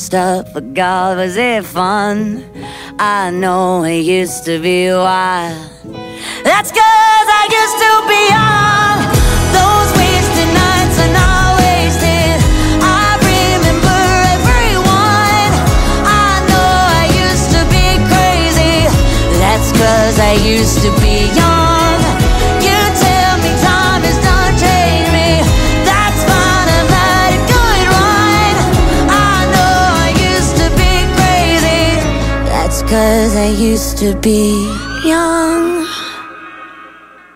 messed up, but God, was it fun? I know it used to be wild. That's 'cause I used to be young. Those wasted nights are not wasted. I remember everyone. I know I used to be crazy. That's 'cause I used to be young. You tell me time has done changed me. That's fine, I've had a good run. I know I used to be crazy. That's 'cause I used to be young.